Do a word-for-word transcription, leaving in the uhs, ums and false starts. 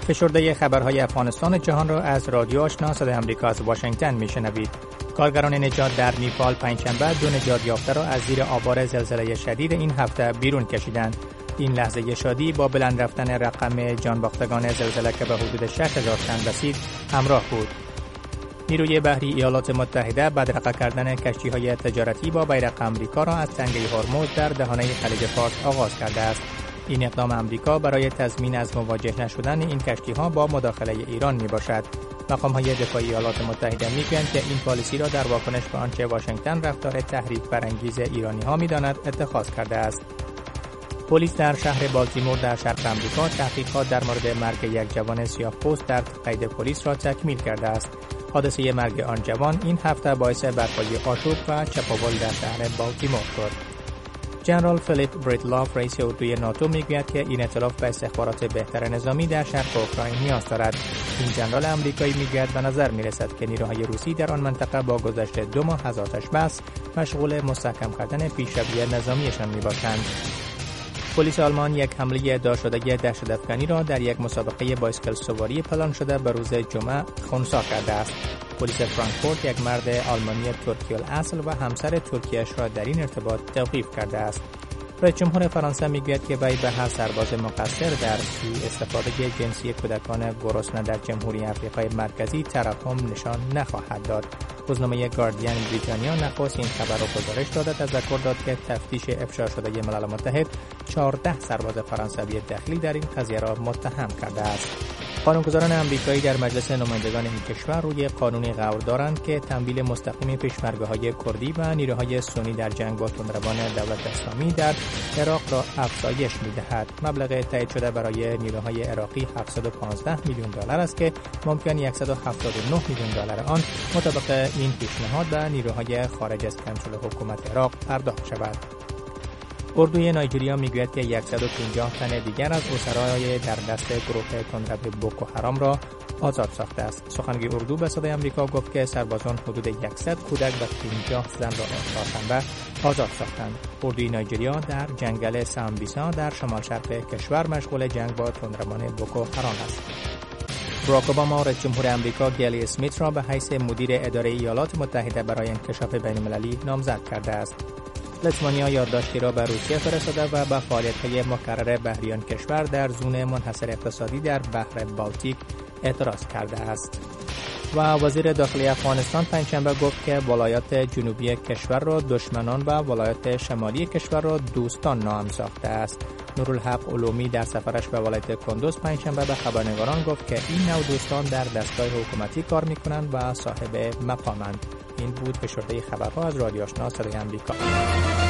فشرده خبرهای افغانستان جهان را از رادیو آشنا صدای آمریکا از واشنگتن میشنوید. کارگران نجات در نیپال پنجشنبه دو نجات یافته را از زیر آوار زلزله شدید این هفته بیرون کشیدند. این لحظه شادی با بلند رفتن رقم جانباختگان زلزله که به حدود شش هزار تن رسید همراه بود. نیروی بحری ایالات متحده بدرقه کردن کشتی‌های تجارتی با بیرق آمریکا را از تنگه هرمز در دهانه خلیج فارس آغاز کرده است. این اقدام آمریکا برای تضمین از مواجه نشدن این کشتی‌ها با مداخله ایران میباشد. مقام‌های دفاعی ایالات متحده میگویند که این پالیسی را در واکنش به آنچه واشنگتن رفتار تحریک برانگیز ایرانی‌ها می‌داند اتخاذ کرده است. پلیس در شهر بالتیمور در شرق آمریکا تحقیقات در مورد مرگ یک جوان سیاه‌پوست در قید پلیس را تکمیل کرده است. حادثه مرگ آن جوان این هفته باعث برپایی آشوب و چپاول در شهر بالتیمور شد. جنرال فیلیپ بریتلاف رئیس اردوی ناتو میگوید که این ائتلاف به استخبارات بهتر نظامی در شرق اوکراین نیاز دارد. این جنرال آمریکایی میگوید به نظر میرسد که نیروهای روسی در آن منطقه با گذشت دو ماه از آتش بس مشغول مستحکم کردن پیشروی نظامیشان میباشند. پلیس آلمان یک حمله داشته دهشت‌افکنی را در یک مسابقه بایسکل سواری پلان شده به روز جمعه خنثی کرده است. پلیس فرانکفورت یک مرد آلمانی ترکی الاصل و همسر ترکیش را در این ارتباط توقیف کرده است. رئیس جمهور فرانسه میگوید که وی به هر سرباز مقصر در سوء استفاده جنسی کودکان گرسنه در جمهوری آفریقای مرکزی ترحم نشان نخواهد داد. روزنامه گاردین بریتانیا نخست این خبر را گزارش داده تذکر داد که تفتیش افشا شده ملل متحد چهارده سرباز فرانسوی داخلی در این قضیه را متهم کرده است. قانونگذاران آمریکایی در مجلس نمایندگان این کشور روی قانونی غور دارند که تمویل مستقیم پیشمرگه‌های کردی و نیروهای سنی در جنگ با تندروان دولت اسلامی در عراق را افزایش می‌دهد. مبلغ تایید شده برای نیروهای عراقی هفتصد و پانزده میلیون دلار است که ممکن صد و هفتاد و نه میلیون دلار آن مطابق این پیشنهاد به نیروهای خارج از کنترل حکومت عراق پرداخت شود. اردوی نایجریا میگوید که صد و پنجاه تن دیگر از اسرای در دست گروه تندرو بوکو حرام را آزاد ساخته است. سخنگوی اردو به صدای آمریکا گفت که سربازان حدود صد کودک و پنجاه زن را چهارشنبه آزاد ساختند. اردوی نایجریا در جنگل سامبیسا در شمال شرق کشور مشغول جنگ با تندروان بوکو حرام است. باراک اوباما رئیس جمهور آمریکا گلی اسمیت را به حیث مدیر اداره ایالات متحده برای انکشاف بین‌المللی نامزد کرده است. لیتوانیا یادداشتی را به روسیه فرستاده و به فعالیت‌های مکرر بحریان کشور در زون منحصر اقتصادی در بحر بالتیک اعتراض کرده است. و وزیر داخلی افغانستان پنجشنبه گفت که ولایات جنوبی کشور را دشمنان و ولایات شمالی کشور را دوستان نام ساخته است. نورالحق علومی در سفرش به ولایت کندوز پنجشنبه به خبرنگاران گفت که این نوع دوستان در دستگاه حکومتی کار می‌کنند و صاحب مقامند. این بود فشرده خبرها از رادیو آشنا صدای آمریکا.